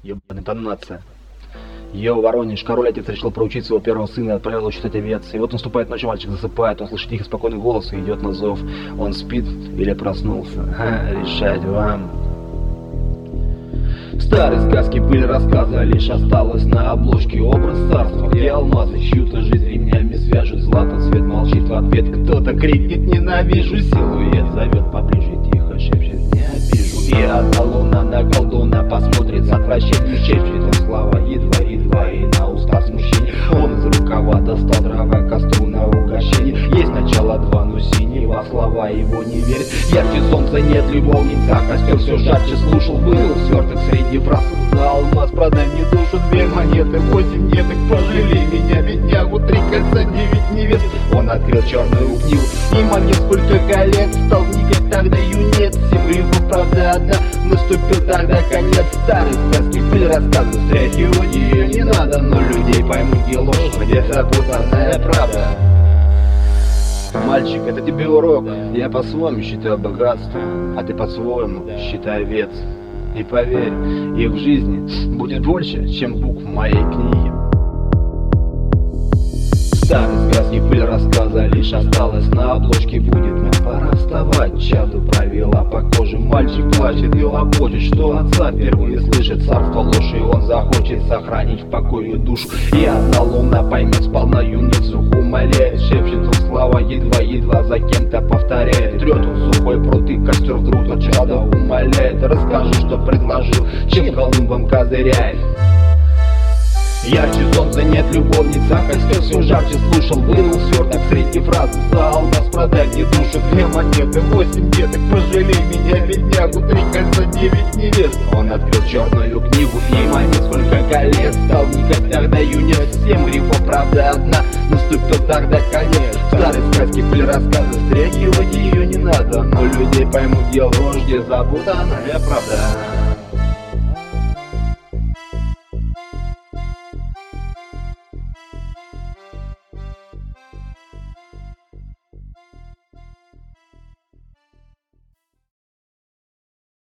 Ебаная интонация. Йоу, Воронеж, король отец решил проучить своего первого сына и отправил его читать овец. И вот наступает ночь, мальчик засыпает, он слышит тихий спокойный голос и идет на зов. Он спит или проснулся? Решать вам. Старые сказки, пыль рассказа, лишь осталось на обложке образ царства, где алмазы чью-то жизнь ремнями свяжут. Злато цвет молчит в ответ, кто-то крикнет «ненавижу», силуэт зовет поближе, тихо шепчет «не обижу». И одна луна на колдуна посмотрит с отвращением, шепчет он слова едва-едва и на уста смущение. Он из рукава достал дрова костру на угощение. Есть начало два, но синего слова его не верит. Ярче солнца нет любовница, костер все жарче слушал. Вынул сверток среди фраз за алмаз, продай мне душу, 2 монеты, 8 деток, пожалей меня, беднягу, 3 кольца, 9 невест. Он открыл черную книгу и монет сколько колец, стал вникать тогда юнец. Всем грехов правда одна, наступил тогда конец. Старые сказки, пыль рассказы, стряхивать ее не надо, но людей поймут и ложь, где запутанная правда. Мальчик, это тебе урок, я по-своему считаю богатство, а ты по-своему считай овец. И поверь, их в жизни будет больше, чем букв в моей книге. Старые сказки, пыль рассказа, лишь осталось на обложке будет. Но пора вставать, чаду провела по коже. Мальчик плачет и лопочет, что отца впервые слышит. Царство ложь, и он захочет сохранить в покое душу. И одна луна поймет сполна юницу, умоляет, шепчет он слова едва-едва за кем-то повторяет. Трет он сухой пруд и костер вдруг от чада умоляет. Расскажи, что предложил, чем Колумбом козыряет. Ярче солнца нет любовница, костер все жарче слушал. Вынул сверток среди фраз за алмаз, продай мне душу, 2 монеты, 8 деток, пожалей меня, беднягу, 3 кольца, 9 невест. Он открыл черную книгу и монет сколько колец, стал вникать тогда юнец. Всем грехов правда одна, наступил тогда конец. Старые сказки, пыль рассказы, стряхивать ее не надо, но людей поймут дело, где запутанная правда.